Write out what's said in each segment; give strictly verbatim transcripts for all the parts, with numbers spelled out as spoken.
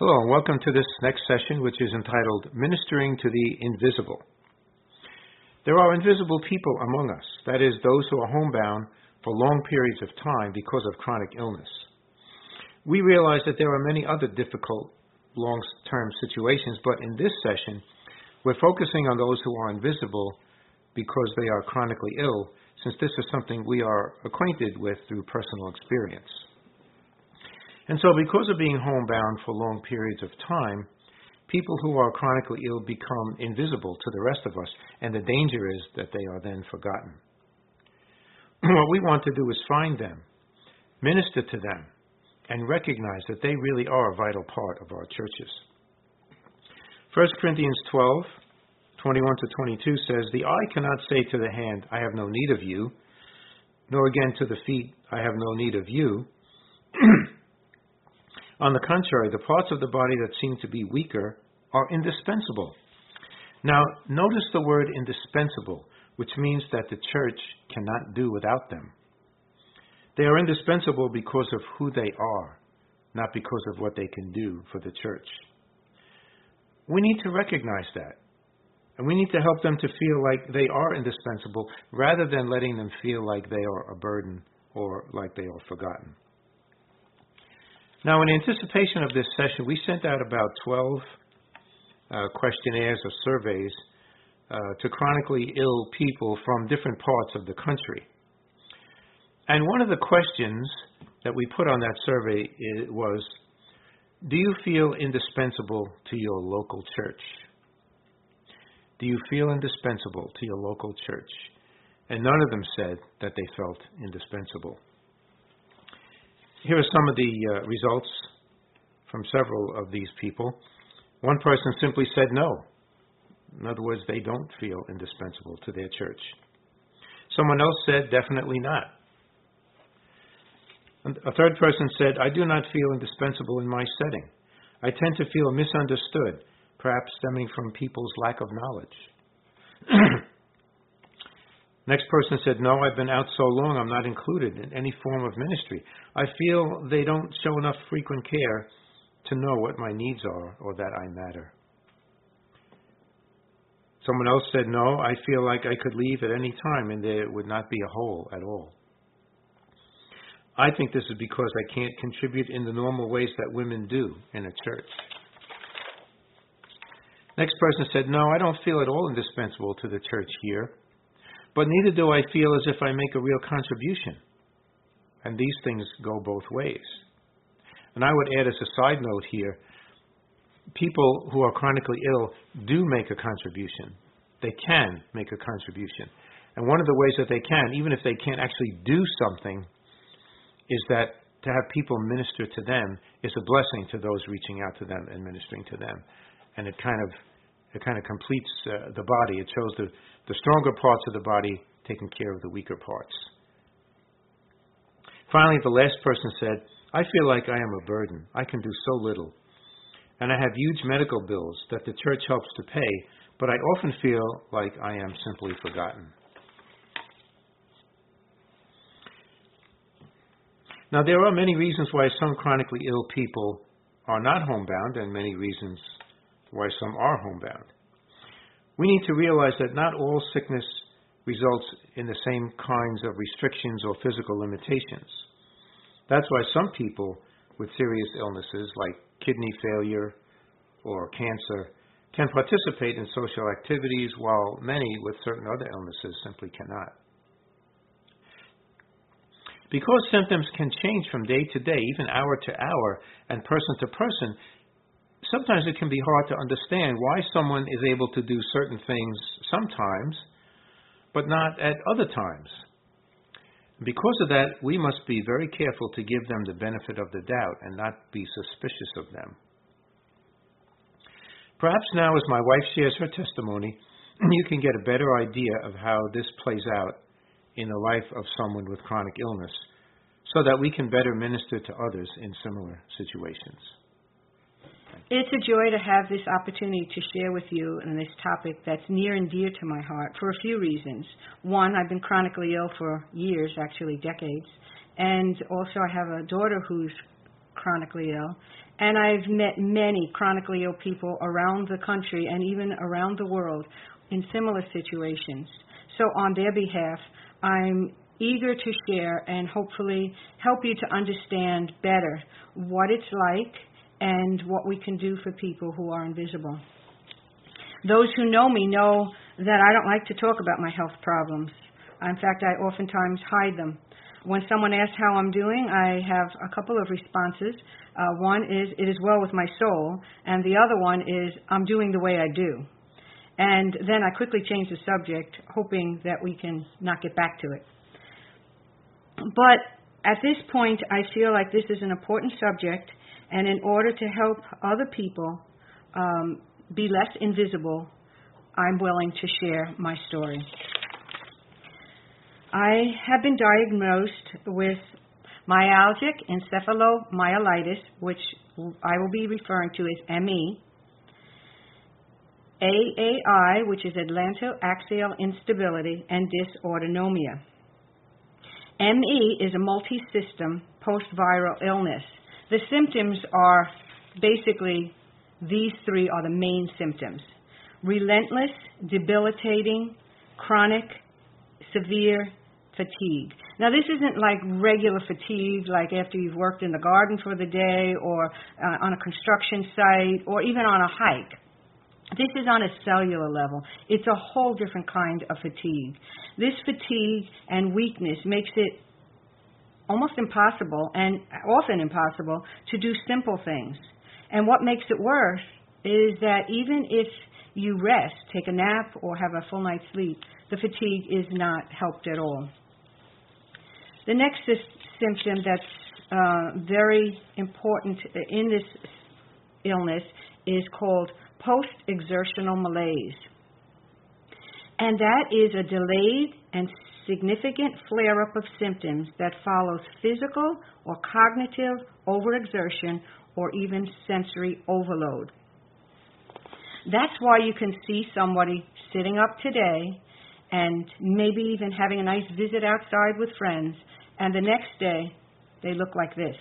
Hello, and welcome to this next session, which is entitled Ministering to the Invisible. There are invisible people among us, that is, those who are homebound for long periods of time because of chronic illness. We realize that there are many other difficult long-term situations, but in this session, we're focusing on those who are invisible because they are chronically ill, since this is something we are acquainted with through personal experience. And so because of being homebound for long periods of time, people who are chronically ill become invisible to the rest of us, and the danger is that they are then forgotten. What we want to do is find them, minister to them, and recognize that they really are a vital part of our churches. First Corinthians twelve, twenty-one to twenty-two says, "The eye cannot say to the hand, I have no need of you, nor again to the feet, I have no need of you. On the contrary, the parts of the body that seem to be weaker are indispensable." Now, notice the word indispensable, which means that the church cannot do without them. They are indispensable because of who they are, not because of what they can do for the church. We need to recognize that, and we need to help them to feel like they are indispensable rather than letting them feel like they are a burden or like they are forgotten. Now, in anticipation of this session, we sent out about twelve uh, questionnaires or surveys uh, to chronically ill people from different parts of the country. And one of the questions that we put on that survey was, do you feel indispensable to your local church? Do you feel indispensable to your local church? And none of them said that they felt indispensable. Here are some of the uh, results from several of these people. One person simply said no. In other words, they don't feel indispensable to their church. Someone else said definitely not. And a third person said, I do not feel indispensable in my setting. I tend to feel misunderstood, perhaps stemming from people's lack of knowledge. Next person said, no, I've been out so long I'm not included in any form of ministry. I feel they don't show enough frequent care to know what my needs are or that I matter. Someone else said, no, I feel like I could leave at any time and there would not be a hole at all. I think this is because I can't contribute in the normal ways that women do in a church. Next person said, no, I don't feel at all indispensable to the church here. But neither do I feel as if I make a real contribution. And these things go both ways. And I would add as a side note here, people who are chronically ill do make a contribution. They can make a contribution. And one of the ways that they can, even if they can't actually do something, is that to have people minister to them is a blessing to those reaching out to them and ministering to them. And it kind of it kind of completes uh, the body. It shows the the stronger parts of the body taking care of the weaker parts. Finally, the last person said, I feel like I am a burden. I can do so little. And I have huge medical bills that the church helps to pay, but I often feel like I am simply forgotten. Now, there are many reasons why some chronically ill people are not homebound, and many reasons why some are homebound. We need to realize that not all sickness results in the same kinds of restrictions or physical limitations. That's why some people with serious illnesses like kidney failure or cancer can participate in social activities, while many with certain other illnesses simply cannot. Because symptoms can change from day to day, even hour to hour, and person to person, sometimes it can be hard to understand why someone is able to do certain things sometimes, but not at other times. Because of that, we must be very careful to give them the benefit of the doubt and not be suspicious of them. Perhaps now, as my wife shares her testimony, you can get a better idea of how this plays out in the life of someone with chronic illness, so that we can better minister to others in similar situations. It's a joy to have this opportunity to share with you on this topic that's near and dear to my heart for a few reasons. One, I've been chronically ill for years, actually decades, and also I have a daughter who's chronically ill, and I've met many chronically ill people around the country and even around the world in similar situations. So on their behalf, I'm eager to share and hopefully help you to understand better what it's like and what we can do for people who are invisible. Those who know me know that I don't like to talk about my health problems. In fact, I oftentimes hide them. When someone asks how I'm doing, I have a couple of responses. Uh, one is, it is well with my soul, and the other one is, I'm doing the way I do. And then I quickly change the subject, hoping that we can not get back to it. But at this point, I feel like this is an important subject, and in order to help other people um, be less invisible, I'm willing to share my story. I have been diagnosed with myalgic encephalomyelitis, which I will be referring to as M E, A A I, which is atlantoaxial instability, and dysautonomia. M E is a multi-system post-viral illness. The symptoms are basically, these three are the main symptoms: relentless, debilitating, chronic, severe fatigue. Now, this isn't like regular fatigue, like after you've worked in the garden for the day or uh, on a construction site or even on a hike. This is on a cellular level. It's a whole different kind of fatigue. This fatigue and weakness makes it almost impossible, and often impossible, to do simple things. And what makes it worse is that even if you rest, take a nap, or have a full night's sleep, the fatigue is not helped at all. The next symptom that's uh, very important in this illness is called post-exertional malaise. And that is a delayed and significant flare-up of symptoms that follows physical or cognitive overexertion or even sensory overload. That's why you can see somebody sitting up today and maybe even having a nice visit outside with friends, and the next day they look like this.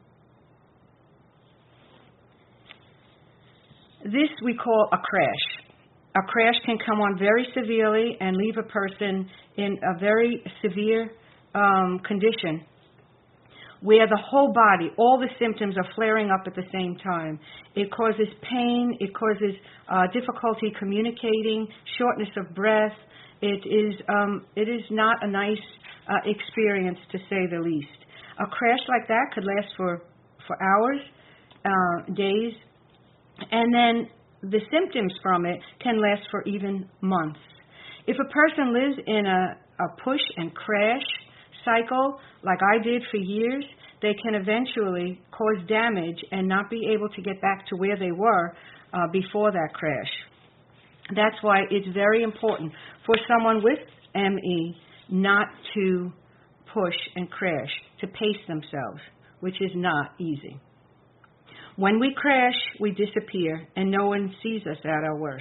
This we call a crash. A crash can come on very severely and leave a person in a very severe um, condition where the whole body, all the symptoms are flaring up at the same time. It causes pain, it causes uh, difficulty communicating, shortness of breath. It is, um, it is not a nice uh, experience, to say the least. A crash like that could last for, for hours, uh, days, and then the symptoms from it can last for even months. If a person lives in a, a push and crash cycle, like I did for years, they can eventually cause damage and not be able to get back to where they were uh, before that crash. That's why it's very important for someone with M E not to push and crash, to pace themselves, which is not easy. When we crash, we disappear, and no one sees us at our worst.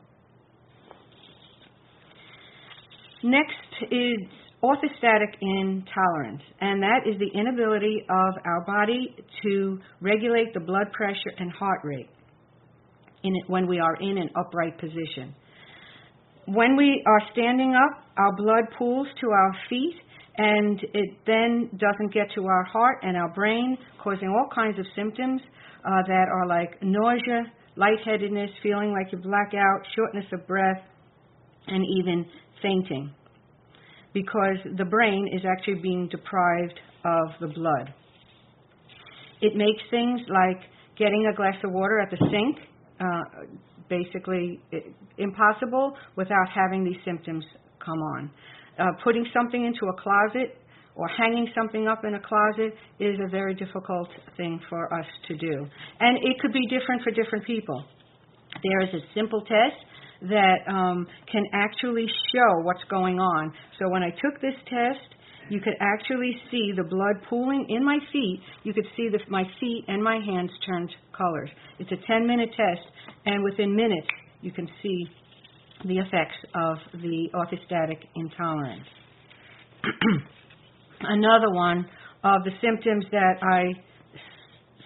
Next is orthostatic intolerance, and that is the inability of our body to regulate the blood pressure and heart rate in it when we are in an upright position. When we are standing up, our blood pools to our feet, and it then doesn't get to our heart and our brain, causing all kinds of symptoms uh, that are like nausea, lightheadedness, feeling like you black out, shortness of breath, and even fainting, because the brain is actually being deprived of the blood. It makes things like getting a glass of water at the sink uh, basically impossible without having these symptoms come on. Uh, putting something into a closet or hanging something up in a closet is a very difficult thing for us to do. And it could be different for different people. There is a simple test that um, can actually show what's going on. So when I took this test, you could actually see the blood pooling in my feet. You could see that my feet and my hands turned colors. It's a ten-minute test, and within minutes, you can see the effects of the orthostatic intolerance. Another one of the symptoms that I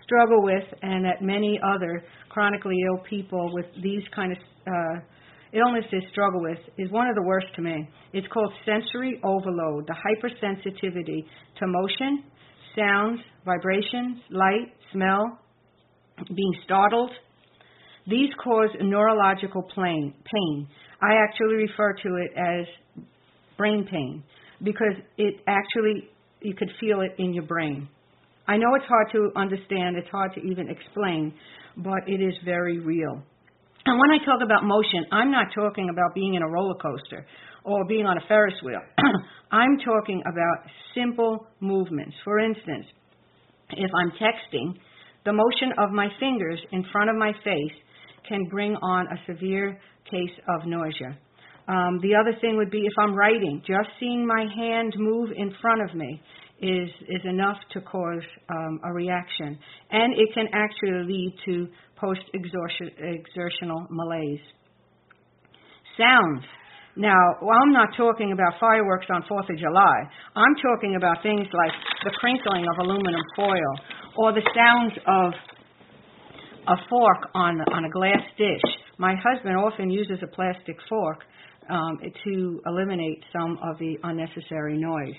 struggle with and that many other chronically ill people with these kind of uh, illnesses struggle with is one of the worst to me. It's called sensory overload, the hypersensitivity to motion, sounds, vibrations, light, smell, being startled. These cause neurological pain. pain. I actually refer to it as brain pain because it actually, you could feel it in your brain. I know it's hard to understand, it's hard to even explain, but it is very real. And when I talk about motion, I'm not talking about being in a roller coaster or being on a Ferris wheel. I'm talking about simple movements. For instance, if I'm texting, the motion of my fingers in front of my face can bring on a severe case of nausea. Um, the other thing would be if I'm writing, just seeing my hand move in front of me is, is enough to cause um, a reaction. And it can actually lead to post-exertional malaise. Sounds. Now, well, I'm not talking about fireworks on fourth of July. I'm talking about things like the crinkling of aluminum foil or the sounds of a fork on, on a glass dish. My husband often uses a plastic fork um, to eliminate some of the unnecessary noise.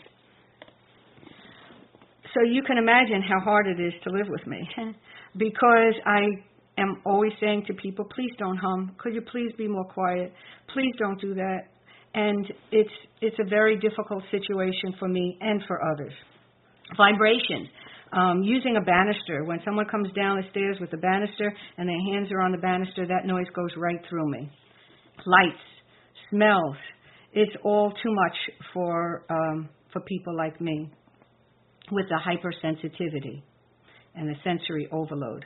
So you can imagine how hard it is to live with me because I am always saying to people, please don't hum. Could you please be more quiet? Please don't do that. And it's it's a very difficult situation for me and for others. Vibration. Um, using a banister. When someone comes down the stairs with a banister and their hands are on the banister, that noise goes right through me. Lights, smells. It's all too much for um, for people like me with the hypersensitivity and the sensory overload.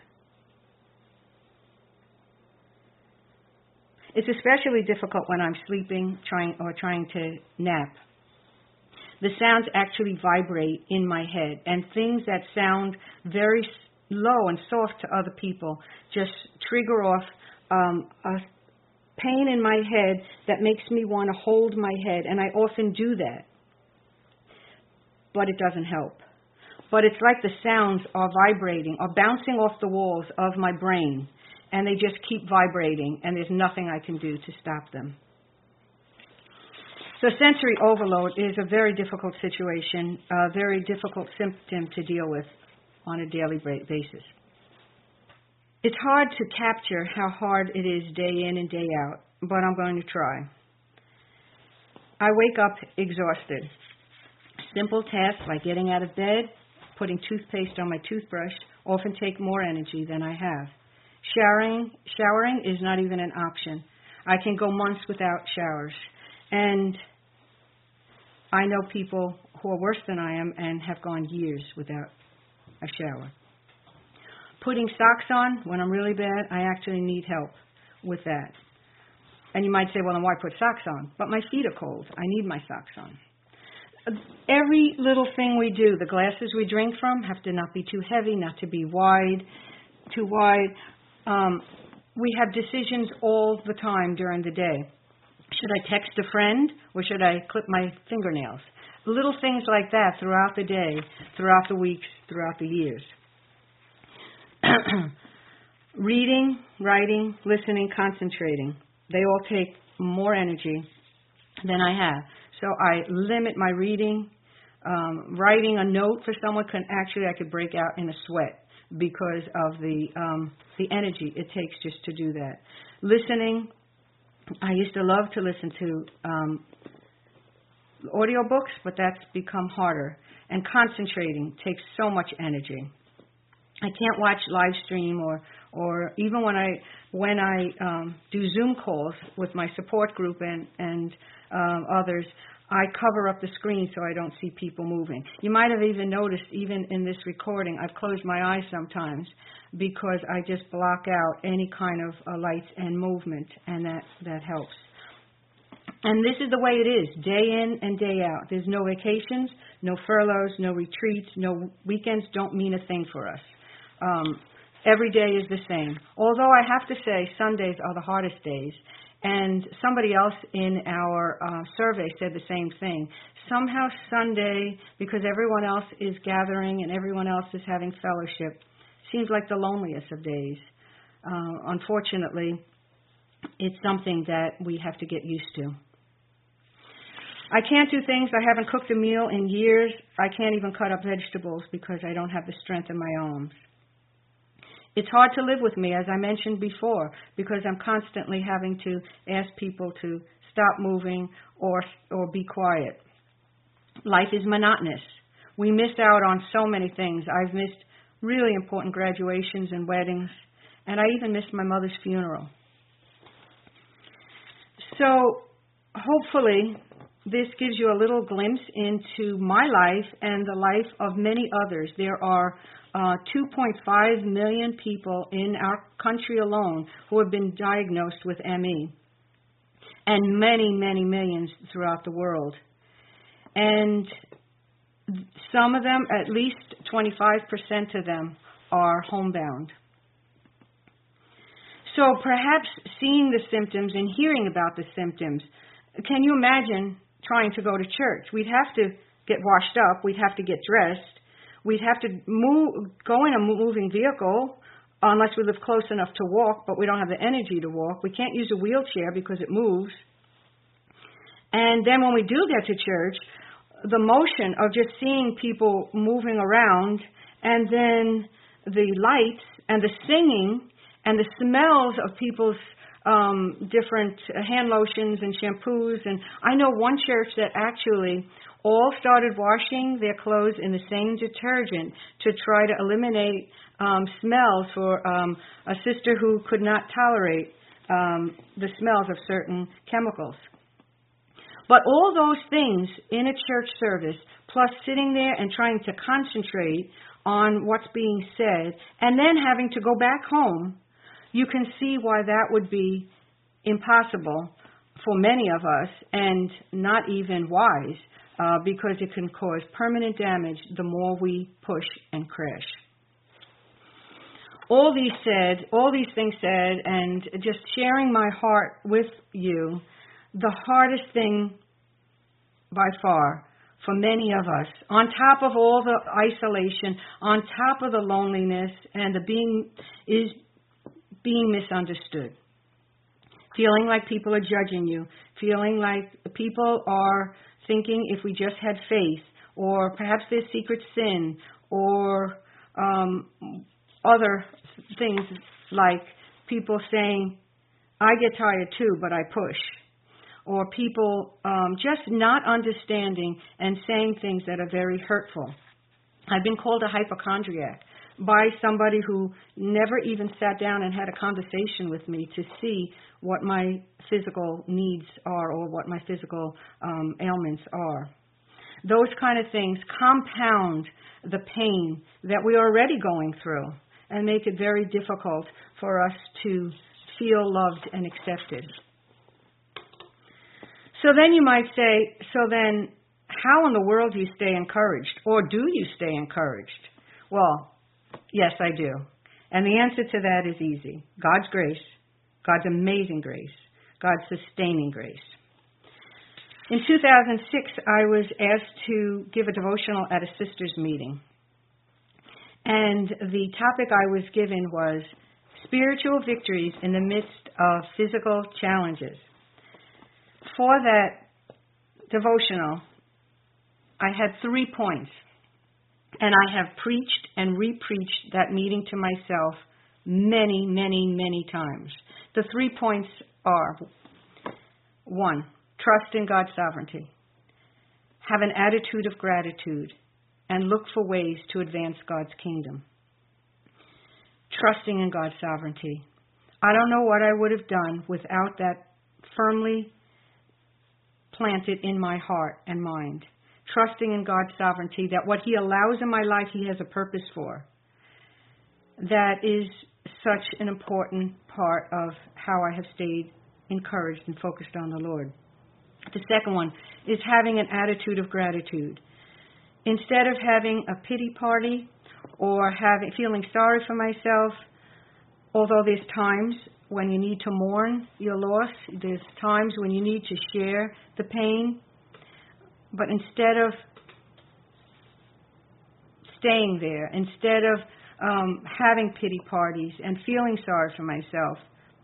It's especially difficult when I'm sleeping trying or trying to nap. The sounds actually vibrate in my head, and things that sound very low and soft to other people just trigger off um, a pain in my head that makes me want to hold my head, and I often do that. But it doesn't help. But it's like the sounds are vibrating or bouncing off the walls of my brain, and they just keep vibrating, and there's nothing I can do to stop them. So sensory overload is a very difficult situation, a very difficult symptom to deal with on a daily basis. It's hard to capture how hard it is day in and day out, but I'm going to try. I wake up exhausted. Simple tasks like getting out of bed, putting toothpaste on my toothbrush often take more energy than I have. Showering, showering is not even an option. I can go months without showers. And I know people who are worse than I am and have gone years without a shower. Putting socks on when I'm really bad, I actually need help with that. And you might say, well, then why put socks on? But my feet are cold. I need my socks on. Every little thing we do, the glasses we drink from have to not be too heavy, not to be wide, too wide. Um, we have decisions all the time during the day. Should I text a friend or should I clip my fingernails? Little things like that throughout the day, throughout the weeks, throughout the years. Reading, writing, listening, concentrating. They all take more energy than I have. So I limit my reading. Um, writing a note for someone can actually, I could break out in a sweat because of the um, the energy it takes just to do that. Listening. I used to love to listen to um, audiobooks, but that's become harder. And concentrating takes so much energy. I can't watch live stream or, or even when I when I um, do Zoom calls with my support group and, and um, others, I cover up the screen so I don't see people moving. You might have even noticed, even in this recording, I've closed my eyes sometimes because I just block out any kind of uh, lights and movement, and that, that helps. And this is the way it is, day in and day out. There's no vacations, no furloughs, no retreats, no weekends don't mean a thing for us. Um, every day is the same. Although I have to say Sundays are the hardest days. And somebody else in our uh, survey said the same thing. Somehow Sunday, because everyone else is gathering and everyone else is having fellowship, seems like the loneliest of days. Uh, unfortunately, it's something that we have to get used to. I can't do things. I haven't cooked a meal in years. I can't even cut up vegetables because I don't have the strength in my arms. It's hard to live with me, as I mentioned before, because I'm constantly having to ask people to stop moving or or be quiet. Life is monotonous. We miss out on so many things. I've missed really important graduations and weddings, and I even missed my mother's funeral. So hopefully this gives you a little glimpse into my life and the life of many others. There are uh, two point five million people in our country alone who have been diagnosed with M E, and many, many millions throughout the world. And some of them, at least twenty-five percent of them, are homebound. So perhaps seeing the symptoms and hearing about the symptoms, can you imagine trying to go to church? We'd have to get washed up. We'd have to get dressed. We'd have to move, go in a moving vehicle unless we live close enough to walk, but we don't have the energy to walk. We can't use a wheelchair because it moves. And then when we do get to church, the motion of just seeing people moving around, and then the lights and the singing and the smells of people's um, different hand lotions and shampoos. And I know one church that actually all started washing their clothes in the same detergent to try to eliminate um, smells for um, a sister who could not tolerate um, the smells of certain chemicals. But all those things in a church service, plus sitting there and trying to concentrate on what's being said, and then having to go back home, you can see why that would be impossible for many of us and not even wise, uh, because it can cause permanent damage the more we push and crash. All these said, all these things said, and just sharing my heart with you, the hardest thing by far for many of us, on top of all the isolation, on top of the loneliness and the being, is being misunderstood. Feeling like people are judging you, feeling like people are thinking if we just had faith, or perhaps there's secret sin, or um, other things like people saying, I get tired too, but I push. Or people um, just not understanding and saying things that are very hurtful. I've been called a hypochondriac by somebody who never even sat down and had a conversation with me to see what my physical needs are or what my physical um, ailments are. Those kind of things compound the pain that we're already going through and make it very difficult for us to feel loved and accepted. So then you might say, so then how in the world do you stay encouraged? Or do you stay encouraged? Well, yes, I do. And the answer to that is easy. God's grace, God's amazing grace, God's sustaining grace. In two thousand six, I was asked to give a devotional at a sisters' meeting. And the topic I was given was spiritual victories in the midst of physical challenges. For that devotional, I had three points, and I have preached and re-preached that meeting to myself many, many, many times. The three points are, one, trust in God's sovereignty, have an attitude of gratitude, and look for ways to advance God's kingdom. Trusting in God's sovereignty. I don't know what I would have done without that firmly planted in my heart and mind. Trusting in God's sovereignty, that what He allows in my life, He has a purpose for. That is such an important part of how I have stayed encouraged and focused on the Lord. The second one is having an attitude of gratitude. Instead of having a pity party or having feeling sorry for myself, although there's times when you need to mourn your loss, there's times when you need to share the pain, but instead of staying there, instead of um, having pity parties and feeling sorry for myself.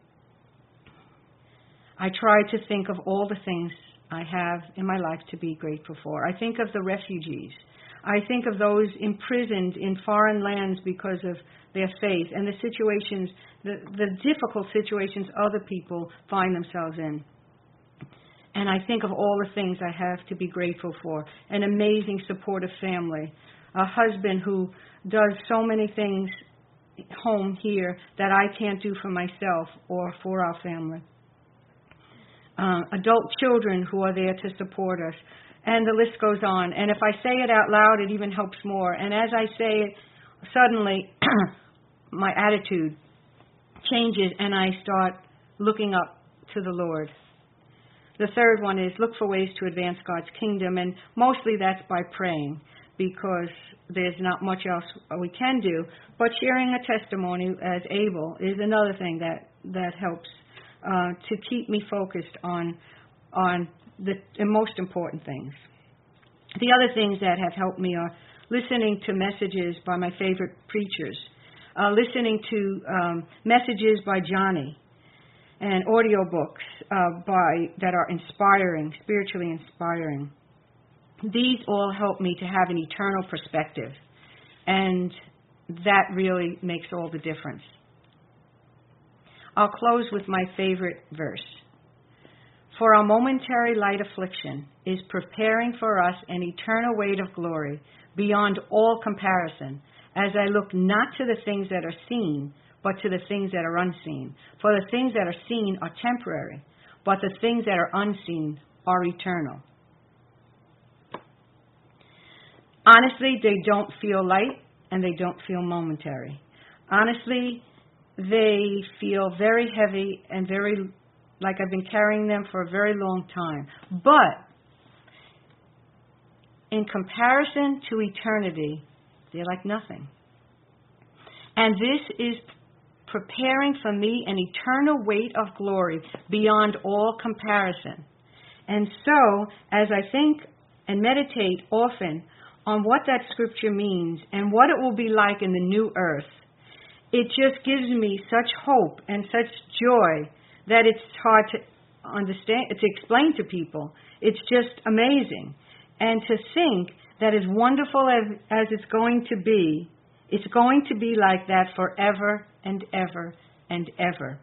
I try to think of all the things I have in my life to be grateful for. I think of the refugees. I think of those imprisoned in foreign lands because of their faith and the situations, the, the difficult situations other people find themselves in. And I think of all the things I have to be grateful for. An amazing supportive family. A husband who does so many things home here that I can't do for myself or for our family. Uh, adult children who are there to support us. And the list goes on. And if I say it out loud, it even helps more. And as I say it, suddenly my attitude changes and I start looking up to the Lord. The third one is look for ways to advance God's kingdom. And mostly that's by praying, because there's not much else we can do. But sharing a testimony as Abel is another thing that, that helps uh, to keep me focused on, on the most important things. The other things that have helped me are listening to messages by my favorite preachers, uh, listening to um, messages by Johnny, and audiobooks uh, by that are inspiring, spiritually inspiring. These all help me to have an eternal perspective, and that really makes all the difference. I'll close with my favorite verse. For our momentary light affliction is preparing for us an eternal weight of glory beyond all comparison, as I look not to the things that are seen, but to the things that are unseen. For the things that are seen are temporary, but the things that are unseen are eternal. Honestly, they don't feel light and they don't feel momentary. Honestly, they feel very heavy and very like I've been carrying them for a very long time. But in comparison to eternity, they're like nothing. And this is preparing for me an eternal weight of glory beyond all comparison. And so, as I think and meditate often on what that scripture means and what it will be like in the new earth, it just gives me such hope and such joy that it's hard to understand, to explain to people. It's just amazing. And to think that as wonderful as, as it's going to be, it's going to be like that forever and ever and ever.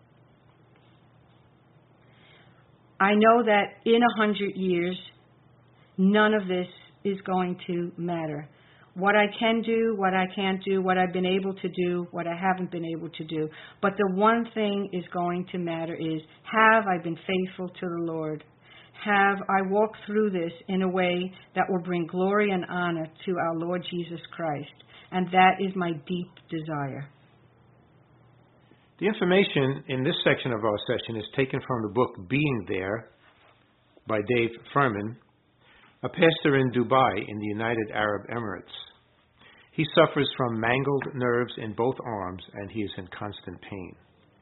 I know that in a hundred years, none of this is going to matter. What I can do, what I can't do, what I've been able to do, what I haven't been able to do. But the one thing is going to matter is, have I been faithful to the Lord? Have I walked through this in a way that will bring glory and honor to our Lord Jesus Christ? And that is my deep desire. The information in this section of our session is taken from the book Being There by Dave Furman, a pastor in Dubai in the United Arab Emirates. He suffers from mangled nerves in both arms and he is in constant pain.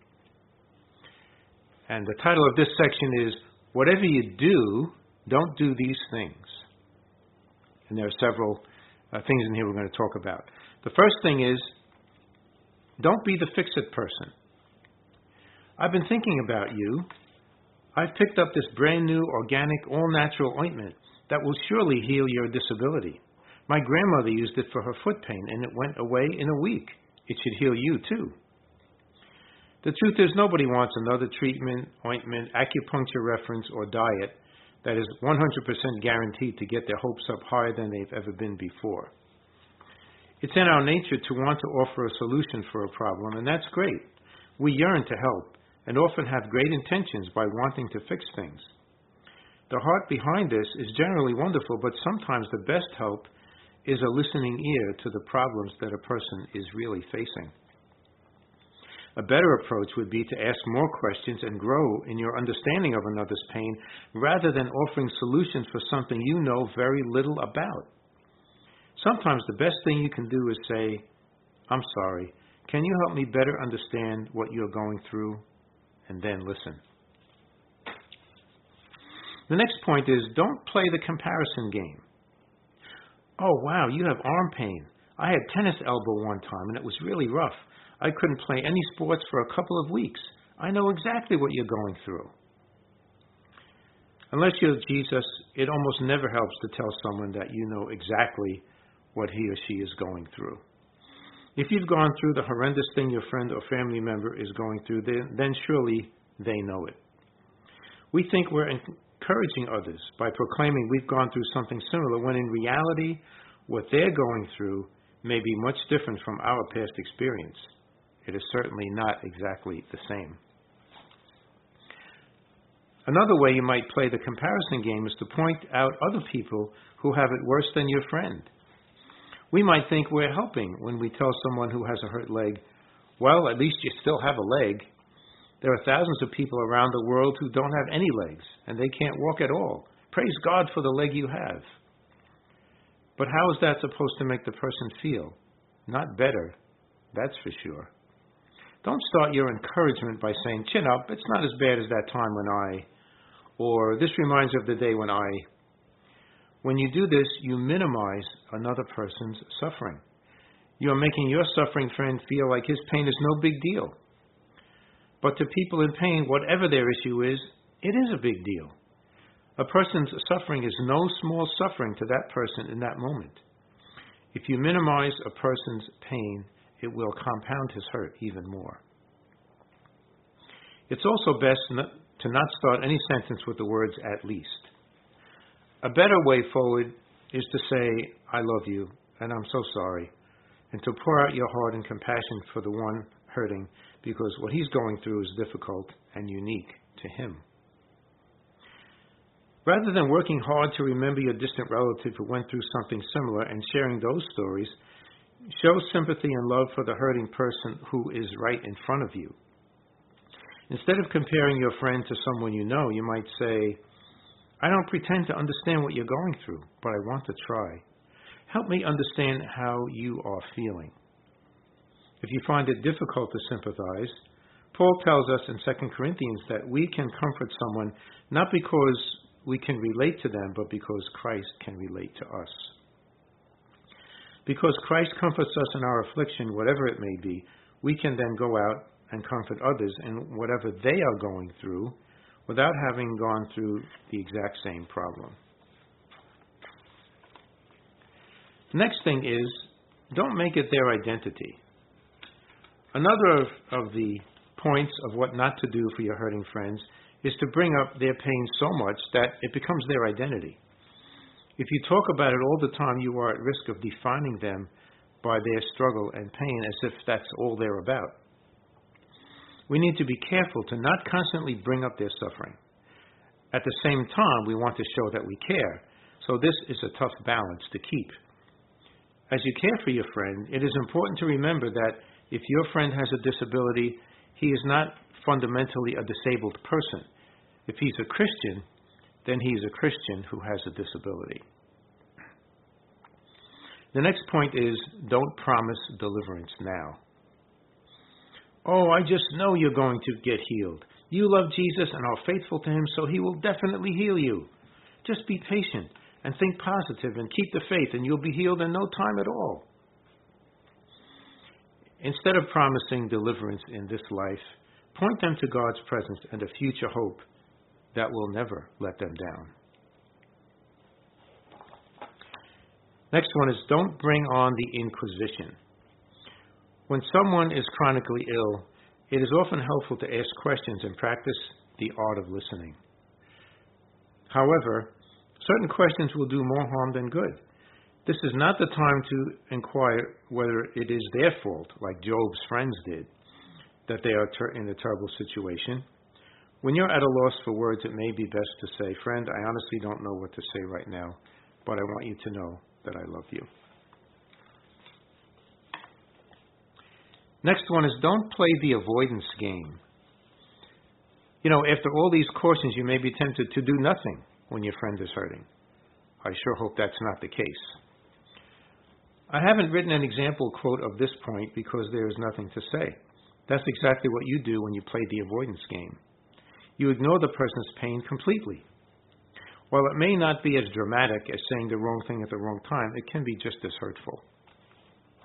And the title of this section is, Whatever You Do, Don't Do These Things. And there are several uh, things in here we're going to talk about. The first thing is, don't be the fix-it person. I've been thinking about you. I've picked up this brand new organic all-natural ointment that will surely heal your disability. My grandmother used it for her foot pain, and it went away in a week. It should heal you, too. The truth is, nobody wants another treatment, ointment, acupuncture reference, or diet that is one hundred percent guaranteed to get their hopes up higher than they've ever been before. It's in our nature to want to offer a solution for a problem, and that's great. We yearn to help, and often have great intentions by wanting to fix things. The heart behind this is generally wonderful, but sometimes the best help is a listening ear to the problems that a person is really facing. A better approach would be to ask more questions and grow in your understanding of another's pain rather than offering solutions for something you know very little about. Sometimes the best thing you can do is say, I'm sorry, can you help me better understand what you're going through? And then listen. The next point is, don't play the comparison game. Oh, wow, you have arm pain. I had tennis elbow one time, and it was really rough. I couldn't play any sports for a couple of weeks. I know exactly what you're going through. Unless you're Jesus, it almost never helps to tell someone that you know exactly what he or she is going through. If you've gone through the horrendous thing your friend or family member is going through, then surely they know it. We think we're encouraging others by proclaiming we've gone through something similar, when in reality, what they're going through may be much different from our past experience. It is certainly not exactly the same. Another way you might play the comparison game is to point out other people who have it worse than your friend. We might think we're helping when we tell someone who has a hurt leg, well, at least you still have a leg. There are thousands of people around the world who don't have any legs, and they can't walk at all. Praise God for the leg you have. But how is that supposed to make the person feel? Not better, that's for sure. Don't start your encouragement by saying, chin up, it's not as bad as that time when I, or this reminds you of the day when I. When you do this, you minimize another person's suffering. You are making your suffering friend feel like his pain is no big deal. But to people in pain, whatever their issue is, it is a big deal. A person's suffering is no small suffering to that person in that moment. If you minimize a person's pain, it will compound his hurt even more. It's also best not, to not start any sentence with the words "at least." A better way forward is to say, I love you, and I'm so sorry, and to pour out your heart and compassion for the one hurting, because what he's going through is difficult and unique to him. Rather than working hard to remember your distant relative who went through something similar and sharing those stories, show sympathy and love for the hurting person who is right in front of you. Instead of comparing your friend to someone you know, you might say, I don't pretend to understand what you're going through, but I want to try. Help me understand how you are feeling. If you find it difficult to sympathize, Paul tells us in Second Corinthians that we can comfort someone not because we can relate to them, but because Christ can relate to us. Because Christ comforts us in our affliction, whatever it may be, we can then go out and comfort others in whatever they are going through without having gone through the exact same problem. The next thing is, don't make it their identity. Another of, of the points of what not to do for your hurting friends is to bring up their pain so much that it becomes their identity. If you talk about it all the time, you are at risk of defining them by their struggle and pain as if that's all they're about. We need to be careful to not constantly bring up their suffering. At the same time, we want to show that we care, so this is a tough balance to keep. As you care for your friend, it is important to remember that if your friend has a disability, he is not fundamentally a disabled person. If he's a Christian, then he's a Christian who has a disability. The next point is, don't promise deliverance now. Oh, I just know you're going to get healed. You love Jesus and are faithful to him, so he will definitely heal you. Just be patient and think positive and keep the faith, and you'll be healed in no time at all. Instead of promising deliverance in this life, point them to God's presence and a future hope that will never let them down. Next one is, don't bring on the Inquisition. When someone is chronically ill, it is often helpful to ask questions and practice the art of listening. However, certain questions will do more harm than good. This is not the time to inquire whether it is their fault, like Job's friends did, that they are ter- in a terrible situation. When you're at a loss for words, it may be best to say, friend, I honestly don't know what to say right now, but I want you to know that I love you. Next one is, don't play the avoidance game. You know, after all these cautions, you may be tempted to do nothing when your friend is hurting. I sure hope that's not the case. I haven't written an example quote of this point because there is nothing to say. That's exactly what you do when you play the avoidance game. You ignore the person's pain completely. While it may not be as dramatic as saying the wrong thing at the wrong time, it can be just as hurtful.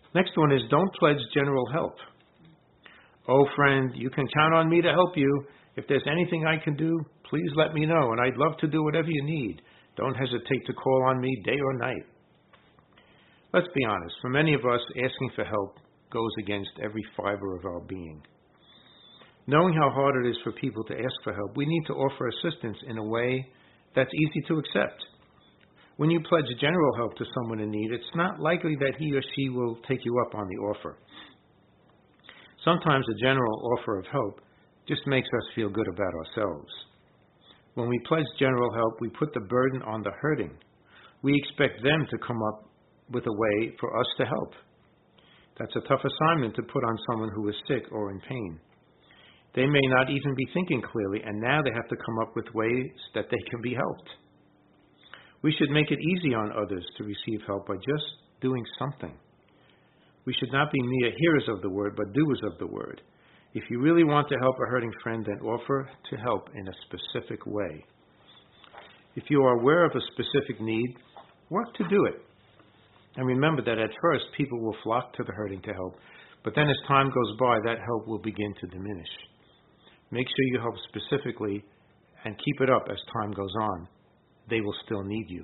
Next one is don't pledge general help. Oh, friend, you can count on me to help you. If there's anything I can do, please let me know, and I'd love to do whatever you need. Don't hesitate to call on me day or night. Let's be honest. For many of us, asking for help goes against every fiber of our being. Knowing how hard it is for people to ask for help, we need to offer assistance in a way that's easy to accept. When you pledge general help to someone in need, it's not likely that he or she will take you up on the offer. Sometimes a general offer of help just makes us feel good about ourselves. When we pledge general help, we put the burden on the hurting. We expect them to come up with a way for us to help. That's a tough assignment to put on someone who is sick or in pain. They may not even be thinking clearly, and now they have to come up with ways that they can be helped. We should make it easy on others to receive help by just doing something. We should not be mere hearers of the word, but doers of the word. If you really want to help a hurting friend, then offer to help in a specific way. If you are aware of a specific need, work to do it. And remember that at first, people will flock to the hurting to help, but then as time goes by, that help will begin to diminish. Make sure you help specifically and keep it up as time goes on. They will still need you.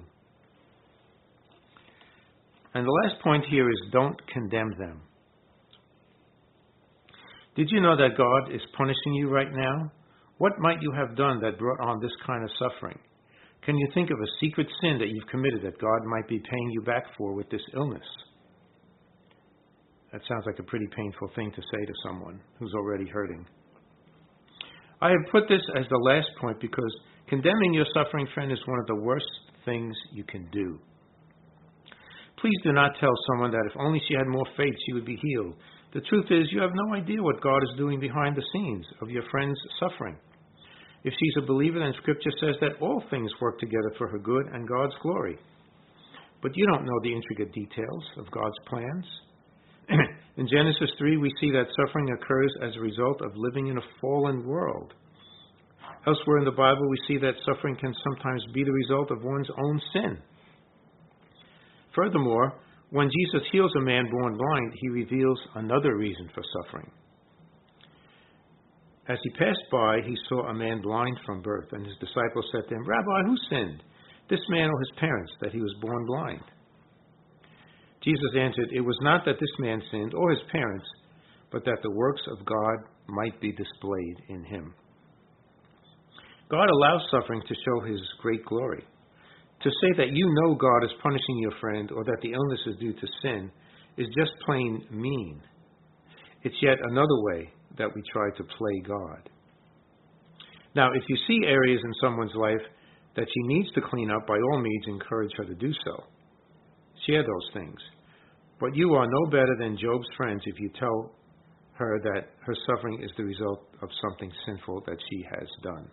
And the last point here is don't condemn them. Did you know that God is punishing you right now? What might you have done that brought on this kind of suffering? Can you think of a secret sin that you've committed that God might be paying you back for with this illness? That sounds like a pretty painful thing to say to someone who's already hurting. I have put this as the last point because condemning your suffering friend is one of the worst things you can do. Please do not tell someone that if only she had more faith, she would be healed. The truth is, you have no idea what God is doing behind the scenes of your friend's suffering. If she's a believer, then Scripture says that all things work together for her good and God's glory. But you don't know the intricate details of God's plans. In Genesis three, we see that suffering occurs as a result of living in a fallen world. Elsewhere in the Bible, we see that suffering can sometimes be the result of one's own sin. Furthermore, when Jesus heals a man born blind, he reveals another reason for suffering. As he passed by, he saw a man blind from birth, and his disciples said to him, "Rabbi, who sinned, this man or his parents, that he was born blind?" Jesus answered, "It was not that this man sinned or his parents, but that the works of God might be displayed in him." God allows suffering to show his great glory. To say that you know God is punishing your friend or that the illness is due to sin is just plain mean. It's yet another way that we try to play God. Now, if you see areas in someone's life that she needs to clean up, by all means encourage her to do so. Share those things. But you are no better than Job's friends if you tell her that her suffering is the result of something sinful that she has done.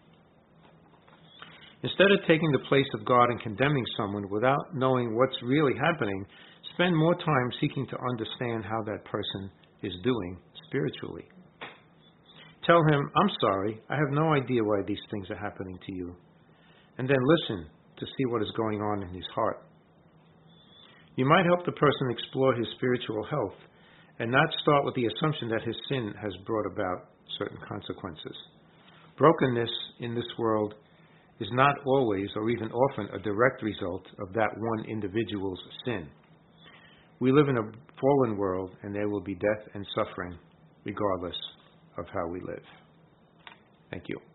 Instead of taking the place of God and condemning someone without knowing what's really happening, spend more time seeking to understand how that person is doing spiritually. Tell him, "I'm sorry, I have no idea why these things are happening to you." And then listen to see what is going on in his heart. You might help the person explore his spiritual health and not start with the assumption that his sin has brought about certain consequences. Brokenness in this world is not always or even often a direct result of that one individual's sin. We live in a fallen world, and there will be death and suffering regardless of how we live. Thank you.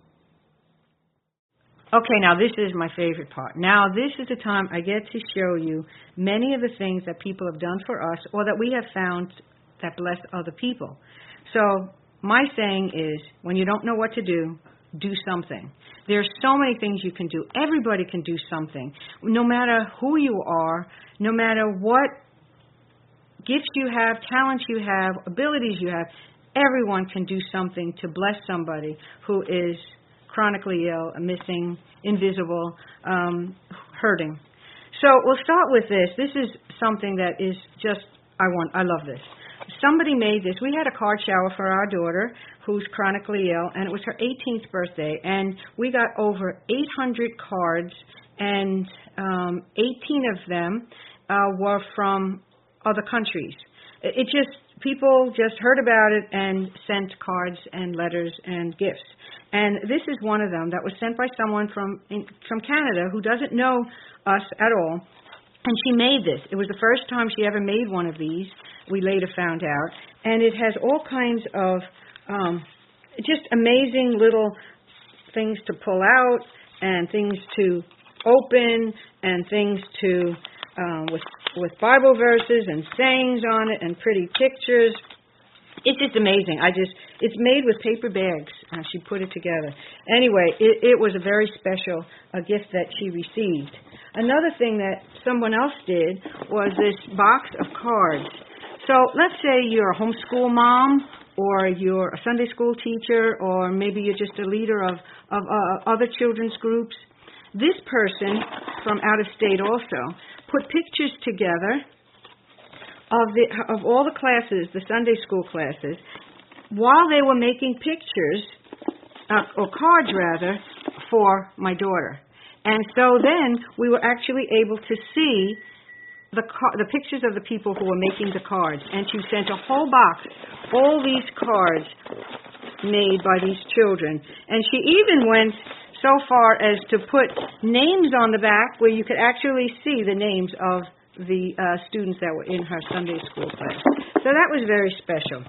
Okay, now this is my favorite part. Now this is the time I get to show you many of the things that people have done for us or that we have found that bless other people. So my saying is, when you don't know what to do, do something. There's so many things you can do. Everybody can do something. No matter who you are, no matter what gifts you have, talents you have, abilities you have, everyone can do something to bless somebody who is chronically ill, missing, invisible, um, hurting. So we'll start with this. This is something that is just, I want, I love this. Somebody made this. We had a card shower for our daughter who's chronically ill, and it was her eighteenth birthday, and we got over eight hundred cards, and um, eighteen of them uh, were from other countries. it just, people just heard about it and sent cards and letters and gifts. And this is one of them that was sent by someone from in, from Canada who doesn't know us at all. And she made this. It was the first time she ever made one of these, we later found out. And it has all kinds of um, just amazing little things to pull out and things to open and things to, um, with, with Bible verses and sayings on it and pretty pictures. It's just amazing. I just, it's made with paper bags. Uh, she put it together. Anyway, it, it was a very special uh, gift that she received. Another thing that someone else did was this box of cards. So let's say you're a homeschool mom, or you're a Sunday school teacher, or maybe you're just a leader of, of uh, other children's groups. This person from out of state also put pictures together of the of all the classes, the Sunday school classes, while they were making pictures, uh, or cards rather, for my daughter. And so then we were actually able to see the car- the pictures of the people who were making the cards. And she sent a whole box, all these cards made by these children. And she even went so far as to put names on the back where you could actually see the names of the uh, students that were in her Sunday school class. So that was very special.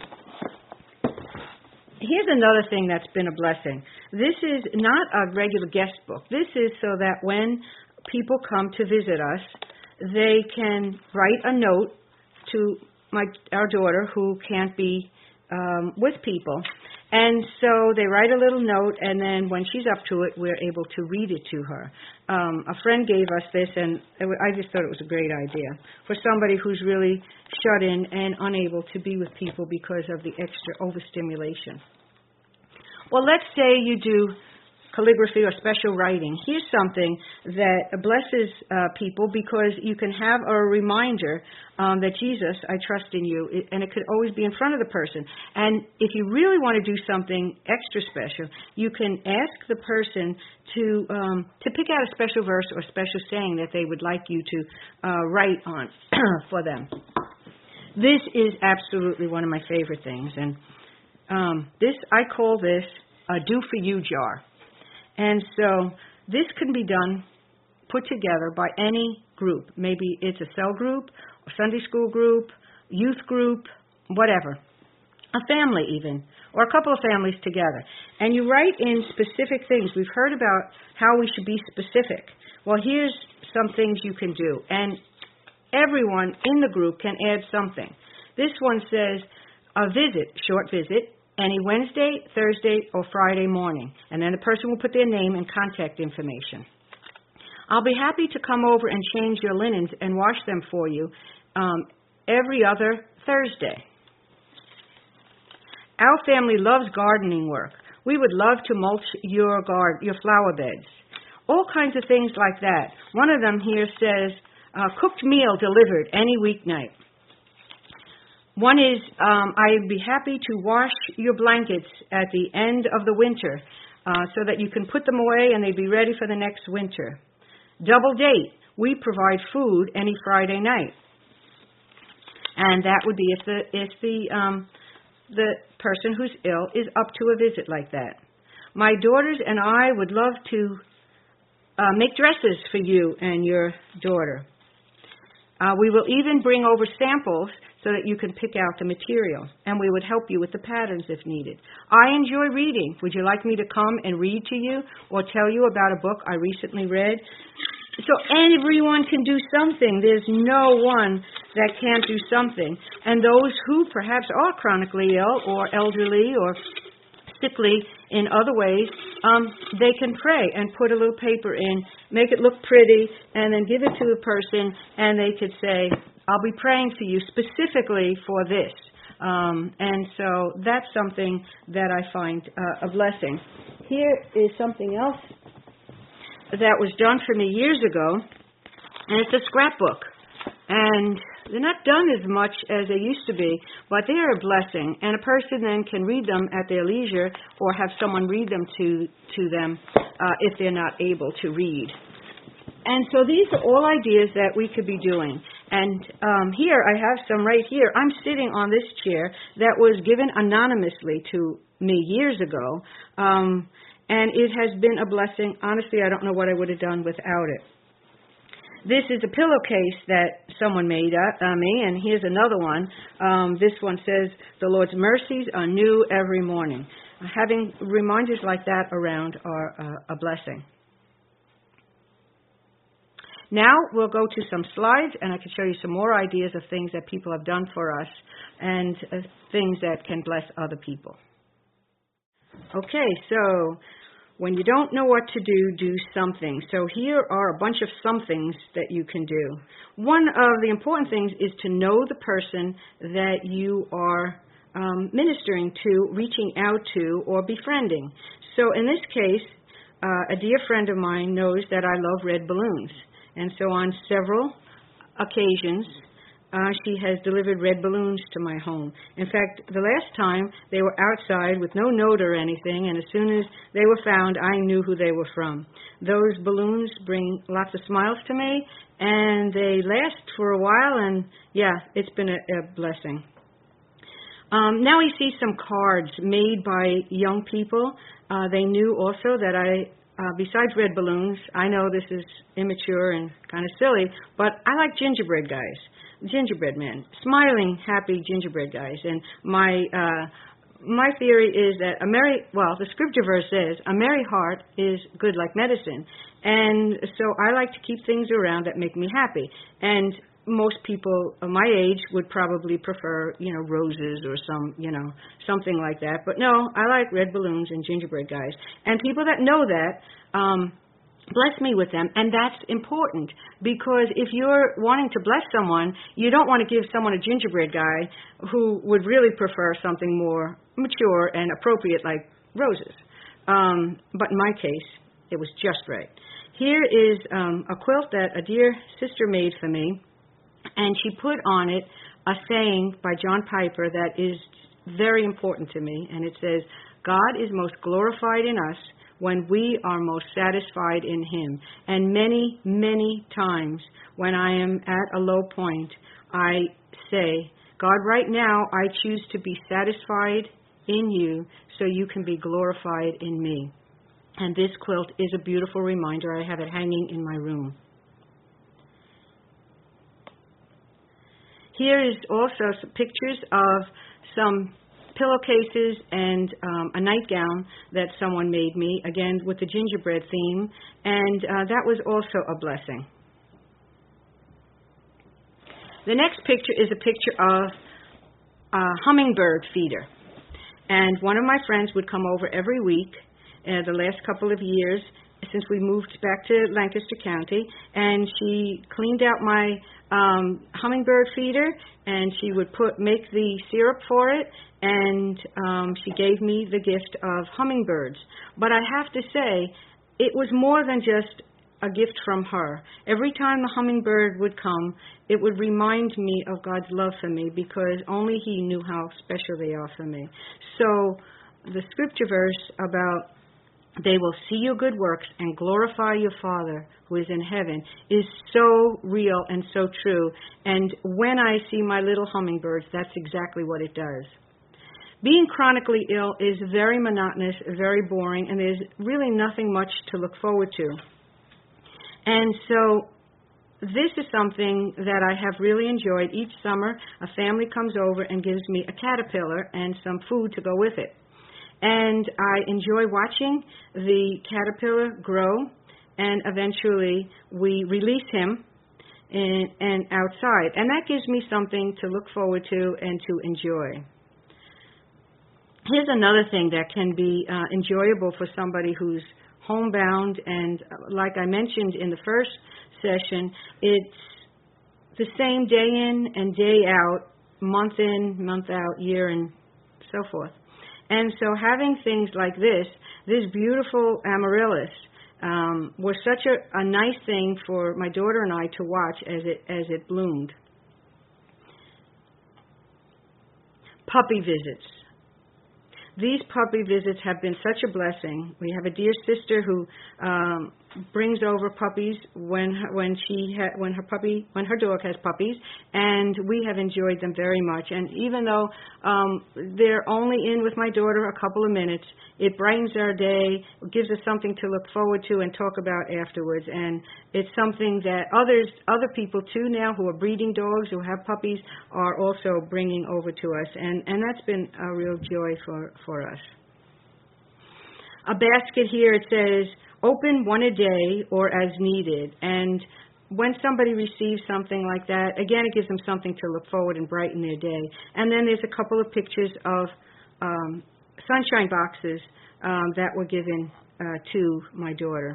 Here's another thing that's been a blessing. This is not a regular guest book. This is so that when people come to visit us, they can write a note to my our daughter who can't be um, with people. And so they write a little note, and then when she's up to it, we're able to read it to her. Um, a friend gave us this, and I just thought it was a great idea for somebody who's really shut in and unable to be with people because of the extra overstimulation. Well, let's say you do calligraphy or special writing. Here's something that blesses uh, people because you can have a reminder um, that Jesus, I trust in you, and it could always be in front of the person. And if you really want to do something extra special, you can ask the person to um, to pick out a special verse or special saying that they would like you to uh, write on for them. This is absolutely one of my favorite things, and um, this I call this a do-for-you jar. And so this can be done, put together by any group. Maybe it's a cell group, a Sunday school group, youth group, whatever. A family even, or a couple of families together. And you write in specific things. We've heard about how we should be specific. Well, here's some things you can do. And everyone in the group can add something. This one says, a visit, short visit, any Wednesday, Thursday, or Friday morning. And then the person will put their name and contact information. I'll be happy to come over and change your linens and wash them for you um, every other Thursday. Our family loves gardening work. We would love to mulch your guard, your flower beds. All kinds of things like that. One of them here says, uh, cooked meal delivered any weeknight. One is, um, I'd be happy to wash your blankets at the end of the winter uh, so that you can put them away and they'd be ready for the next winter. Double date. We provide food any Friday night. And that would be if the if the um, the person who's ill is up to a visit like that. My daughters and I would love to uh, make dresses for you and your daughter. Uh, we will even bring over samples so that you can pick out the material, and we would help you with the patterns if needed. I enjoy reading. Would you like me to come and read to you or tell you about a book I recently read? So everyone can do something. There's no one that can't do something. And those who perhaps are chronically ill or elderly or sickly in other ways, um, they can pray and put a little paper in, make it look pretty, and then give it to the person, and they could say, I'll be praying for you specifically for this. Um, and so that's something that I find uh, a blessing. Here is something else that was done for me years ago, and it's a scrapbook. And they're not done as much as they used to be, but they're a blessing. And a person then can read them at their leisure or have someone read them to, to them uh, if they're not able to read. And so these are all ideas that we could be doing. And um, here, I have some right here. I'm sitting on this chair that was given anonymously to me years ago. Um, and it has been a blessing. Honestly, I don't know what I would have done without it. This is a pillowcase that someone made uh, uh, me, and here's another one. Um, this one says, "The Lord's mercies are new every morning." Uh, having reminders like that around are uh, a blessing. Now we'll go to some slides, and I can show you some more ideas of things that people have done for us and uh, things that can bless other people. Okay, so when you don't know what to do, do something. So here are a bunch of somethings that you can do. One of the important things is to know the person that you are um, ministering to, reaching out to, or befriending. So in this case, uh, a dear friend of mine knows that I love red balloons. And so on several occasions, uh, she has delivered red balloons to my home. In fact, the last time, they were outside with no note or anything, and as soon as they were found, I knew who they were from. Those balloons bring lots of smiles to me, and they last for a while, and yeah, it's been a, a blessing. Um, now we see some cards made by young people. Uh, they knew also that I Uh, besides red balloons, I know this is immature and kind of silly, but I like gingerbread guys, gingerbread men, smiling, happy gingerbread guys. And my uh, my theory is that a merry, well, the scripture verse says, a merry heart is good like medicine. And so I like to keep things around that make me happy. And most people my age would probably prefer, you know, roses or some, you know, something like that. But no, I like red balloons and gingerbread guys. And people that know that, um, bless me with them. And that's important, because if you're wanting to bless someone, you don't want to give someone a gingerbread guy who would really prefer something more mature and appropriate like roses. Um, but in my case, it was just right. Here is um, a quilt that a dear sister made for me. And she put on it a saying by John Piper that is very important to me. And it says, "God is most glorified in us when we are most satisfied in Him. And many, many times when I am at a low point, I say, God, right now I choose to be satisfied in you so you can be glorified in me." And this quilt is a beautiful reminder. I have it hanging in my room. Here is also some pictures of some pillowcases and um, a nightgown that someone made me, again with the gingerbread theme, and uh, that was also a blessing. The next picture is a picture of a hummingbird feeder. And one of my friends would come over every week uh, the last couple of years since we moved back to Lancaster County, and she cleaned out my um, hummingbird feeder, and she would put make the syrup for it, and um, she gave me the gift of hummingbirds. But I have to say, it was more than just a gift from her. Every time the hummingbird would come, it would remind me of God's love for me, because only He knew how special they are for me. So the scripture verse about "They will see your good works and glorify your Father who is in heaven" is so real and so true. And when I see my little hummingbirds, that's exactly what it does. Being chronically ill is very monotonous, very boring, and there's really nothing much to look forward to. And so this is something that I have really enjoyed. Each summer, a family comes over and gives me a caterpillar and some food to go with it. And I enjoy watching the caterpillar grow, and eventually we release him in, and outside. And that gives me something to look forward to and to enjoy. Here's another thing that can be uh, enjoyable for somebody who's homebound. And like I mentioned in the first session, it's the same day in and day out, month in, month out, year, and so forth. And so having things like this, this beautiful amaryllis, um, was such a, a nice thing for my daughter and I to watch as it as it bloomed. Puppy visits. These puppy visits have been such a blessing. We have a dear sister who um, brings over puppies when her, when she ha- when her puppy when her dog has puppies, and we have enjoyed them very much. And even though um, they're only in with my daughter a couple of minutes, it brightens our day, gives us something to look forward to and talk about afterwards. And it's something that others other people too now who are breeding dogs, who have puppies, are also bringing over to us, and and that's been a real joy for for us. A basket here, it says, open one a day or as needed. And when somebody receives something like that, again, it gives them something to look forward and brighten their day. And then there's a couple of pictures of um, sunshine boxes um, that were given uh, to my daughter.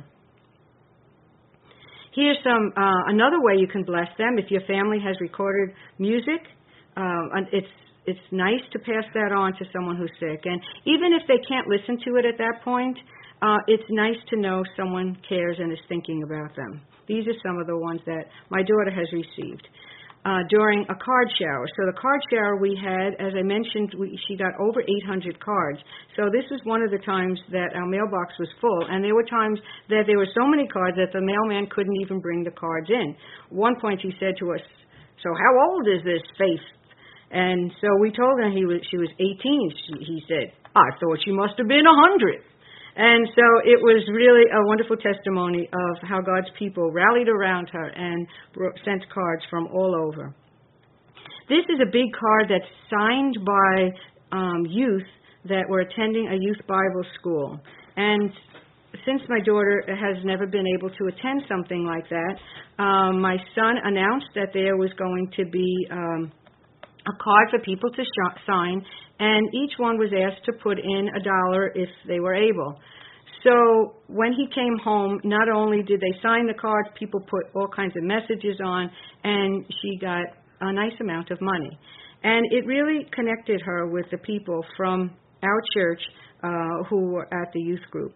Here's some uh, another way you can bless them. If your family has recorded music, uh, it's It's nice to pass that on to someone who's sick. And even if they can't listen to it at that point, uh, it's nice to know someone cares and is thinking about them. These are some of the ones that my daughter has received. Uh, during a card shower. So the card shower we had, as I mentioned, we, she got over eight hundred cards. So this is one of the times that our mailbox was full. And there were times that there were so many cards that the mailman couldn't even bring the cards in. One point he said to us, "So how old is this Faith?" And so we told her he was, she was eighteen. She, he said, "I thought she must have been one hundred. And so it was really a wonderful testimony of how God's people rallied around her and sent cards from all over. This is a big card that's signed by um, youth that were attending a youth Bible school. And since my daughter has never been able to attend something like that, um, my son announced that there was going to be Um, a card for people to sh- sign, and each one was asked to put in a dollar if they were able. So when he came home, not only did they sign the cards, people put all kinds of messages on, and she got a nice amount of money. And it really connected her with the people from our church uh, who were at the youth group.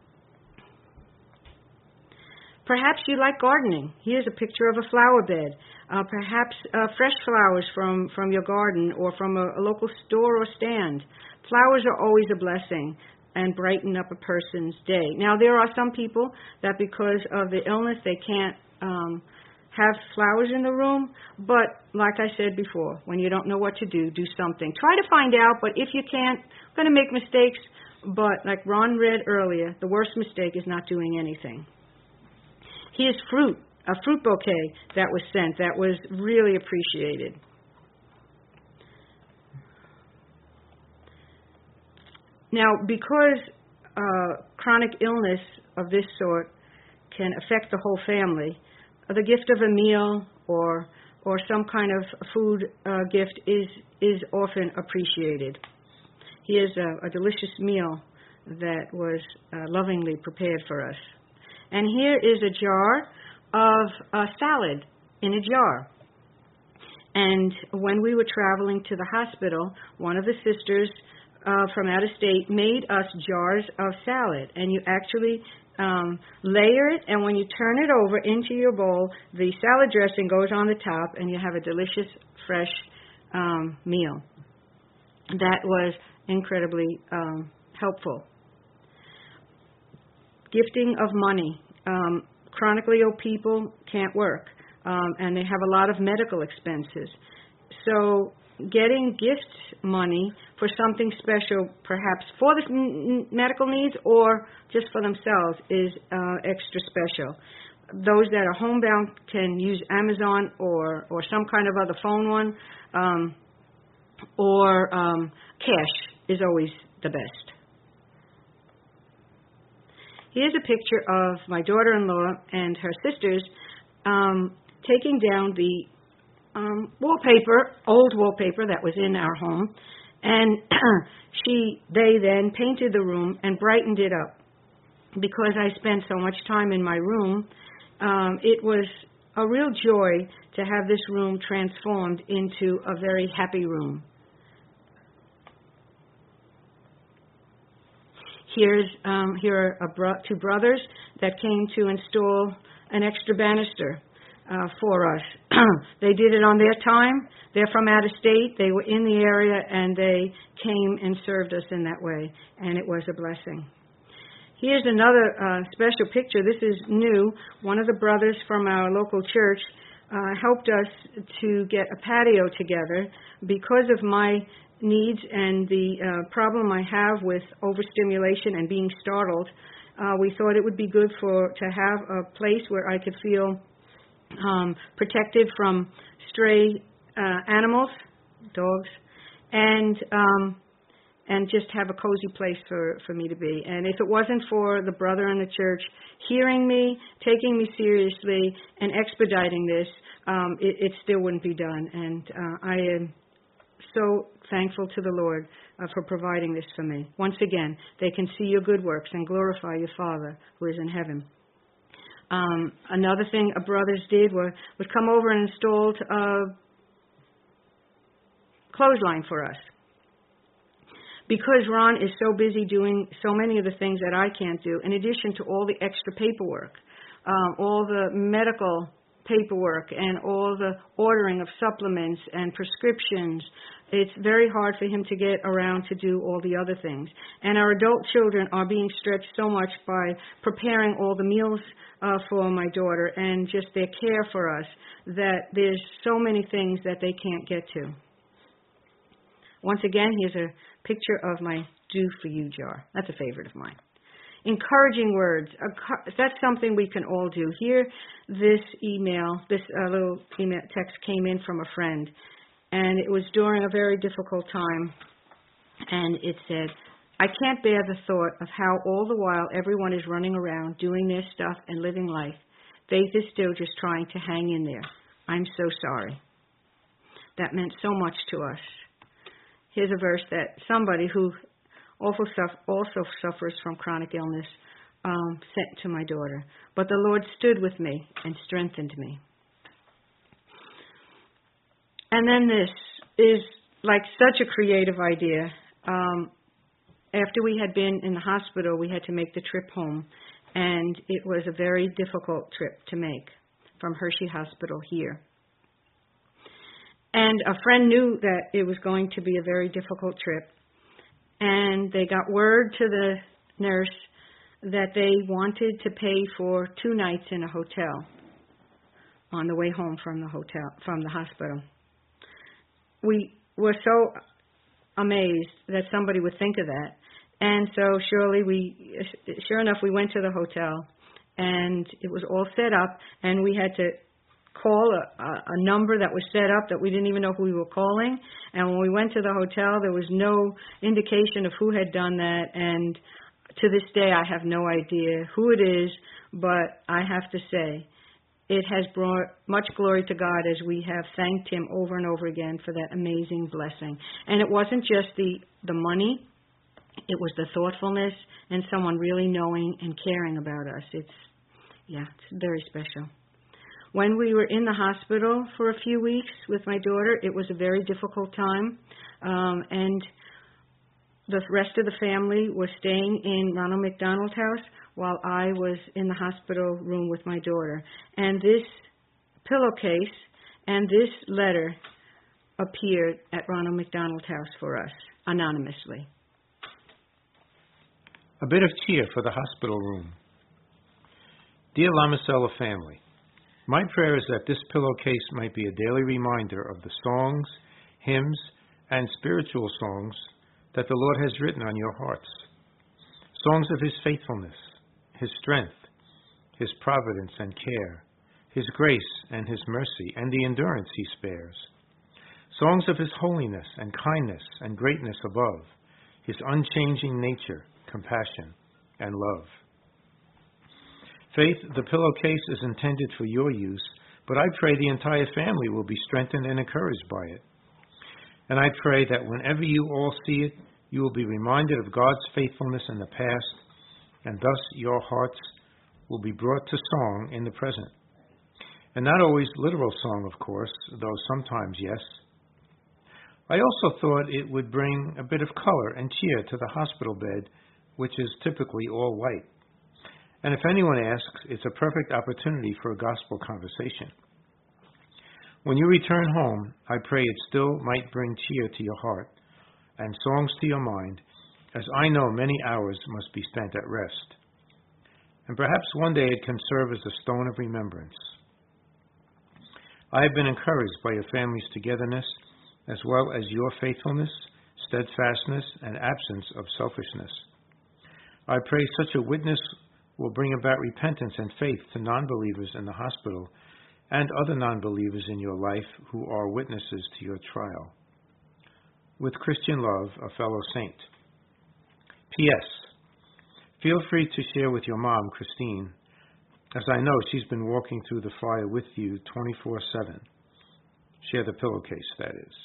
Perhaps you like gardening. Here's a picture of a flower bed. Uh, perhaps uh, fresh flowers from, from your garden or from a, a local store or stand. Flowers are always a blessing and brighten up a person's day. Now, there are some people that because of the illness, they can't um, have flowers in the room. But like I said before, when you don't know what to do, do something. Try to find out, but if you can't, you're going to make mistakes. But like Ron read earlier, the worst mistake is not doing anything. Here's fruit, a fruit bouquet that was sent that was really appreciated. Now, because uh, chronic illness of this sort can affect the whole family, the gift of a meal or or some kind of food uh, gift is is often appreciated. Here's a, a delicious meal that was uh, lovingly prepared for us. And here is a jar of uh, salad in a jar. And when we were traveling to the hospital, one of the sisters uh, from out of state made us jars of salad. And you actually um, layer it, and when you turn it over into your bowl, the salad dressing goes on the top, and you have a delicious, fresh um, meal. That was incredibly um, helpful. Gifting of money. Um, chronically ill people can't work, um, and they have a lot of medical expenses. So getting gift money for something special, perhaps for the m- medical needs or just for themselves, is uh, extra special. Those that are homebound can use Amazon or, or some kind of other phone one, um, or um, cash is always the best. Here's a picture of my daughter-in-law and her sisters um, taking down the um, wallpaper, old wallpaper that was in our home, and she, they then painted the room and brightened it up. Because I spent so much time in my room, um, it was a real joy to have this room transformed into a very happy room. Here's um, here are a bro- two brothers that came to install an extra banister uh, for us. They did it on their time. They're from out of state. They were in the area, and they came and served us in that way, and it was a blessing. Here's another uh, special picture. This is new. One of the brothers from our local church uh, helped us to get a patio together because of my needs and the uh, problem I have with overstimulation and being startled. Uh, we thought it would be good for to have a place where I could feel um, protected from stray uh, animals, dogs, and um, and just have a cozy place for, for me to be. And if it wasn't for the brother in the church hearing me, taking me seriously, and expediting this, um, it, it still wouldn't be done. And uh, I am so thankful to the Lord uh, for providing this for me. Once again, they can see your good works and glorify your Father who is in heaven. Um, another thing a brothers did was would come over and installed a clothesline for us. Because Ron is so busy doing so many of the things that I can't do, in addition to all the extra paperwork, um, all the medical paperwork and all the ordering of supplements and prescriptions, it's very hard for him to get around to do all the other things. And our adult children are being stretched so much by preparing all the meals uh, for my daughter and just their care for us that there's so many things that they can't get to. Once again, here's a picture of my Do For You jar. That's a favorite of mine. Encouraging words. That's something we can all do. Here, this email, this uh, little email text came in from a friend, and it was during a very difficult time, and it said, I can't bear the thought of how all the while everyone is running around doing their stuff and living life. Faith is still just trying to hang in there. I'm so sorry. That meant so much to us. Here's a verse that somebody who also, suffer, also suffers from chronic illness um, sent to my daughter. But the Lord stood with me and strengthened me. And then this is like such a creative idea. Um, after we had been in the hospital, we had to make the trip home. And it was a very difficult trip to make from Hershey Hospital here. And a friend knew that it was going to be a very difficult trip. And they got word to the nurse that they wanted to pay for two nights in a hotel on the way home from the hotel, from the hospital. We were so amazed that somebody would think of that. And so surely we, sure enough, we went to the hotel and it was all set up and we had to call a, a number that was set up that we didn't even know who we were calling. And when we went to the hotel, there was no indication of who had done that. And to this day, I have no idea who it is, but I have to say, it has brought much glory to God as we have thanked Him over and over again for that amazing blessing. And it wasn't just the, the money, it was the thoughtfulness and someone really knowing and caring about us. It's, yeah, it's very special. When we were in the hospital for a few weeks with my daughter, it was a very difficult time, um, and the rest of the family was staying in Ronald McDonald House while I was in the hospital room with my daughter. And this pillowcase and this letter appeared at Ronald McDonald House for us, anonymously. A bit of cheer for the hospital room. Dear Lamacella family, my prayer is that this pillowcase might be a daily reminder of the songs, hymns, and spiritual songs that the Lord has written on your hearts. Songs of His faithfulness, His strength, His providence and care, His grace and His mercy, and the endurance He spares. Songs of His holiness and kindness and greatness above, His unchanging nature, compassion, and love. Faith, the pillowcase is intended for your use, but I pray the entire family will be strengthened and encouraged by it. And I pray that whenever you all see it, you will be reminded of God's faithfulness in the past, and thus your hearts will be brought to song in the present. And not always literal song, of course, though sometimes yes. I also thought it would bring a bit of color and cheer to the hospital bed, which is typically all white. And if anyone asks, it's a perfect opportunity for a gospel conversation. When you return home, I pray it still might bring cheer to your heart and songs to your mind, as I know many hours must be spent at rest. and perhaps one day it can serve as a stone of remembrance. I have been encouraged by your family's togetherness, as well as your faithfulness, steadfastness, and absence of selfishness. I pray such a witness will bring about repentance and faith to non-believers in the hospital and other non-believers in your life who are witnesses to your trial. With Christian love, a fellow saint. P S. Feel free to share with your mom, Christine, as I know she's been walking through the fire with you twenty-four seven. Share the pillowcase, that is.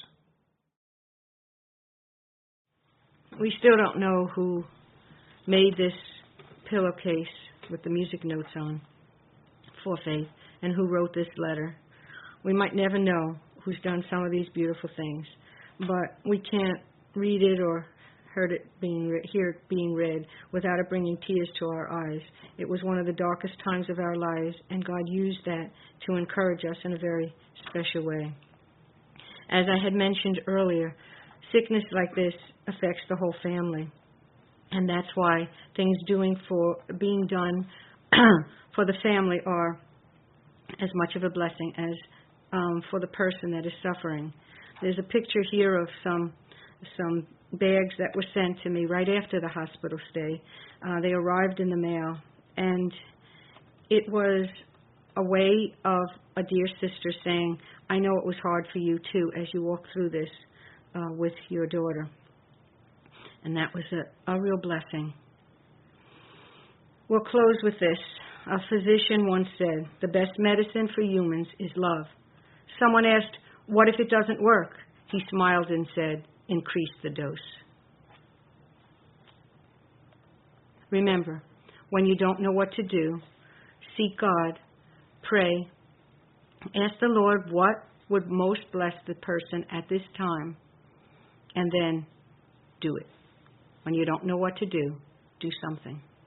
We still don't know who made this pillowcase with the music notes on for Faith and who wrote this letter. We might never know who's done some of these beautiful things, but we can't read it or heard it being re- hear it being read without it bringing tears to our eyes. It was one of the darkest times of our lives, and God used that to encourage us in a very special way. As I had mentioned earlier, sickness like this affects the whole family, and that's why things doing for being done for the family are as much of a blessing as um, for the person that is suffering. There's a picture here of some some bags that were sent to me right after the hospital stay. Uh, they arrived in the mail, and it was a way of a dear sister saying, I know it was hard for you too as you walk through this uh, with your daughter. And that was a, a real blessing. We'll close with this. A physician once said, the best medicine for humans is love. Someone asked, what if it doesn't work? He smiled and said, increase the dose. Remember, when you don't know what to do, seek God, pray, ask the Lord what would most bless the person at this time, and then do it. When you don't know what to do, do something.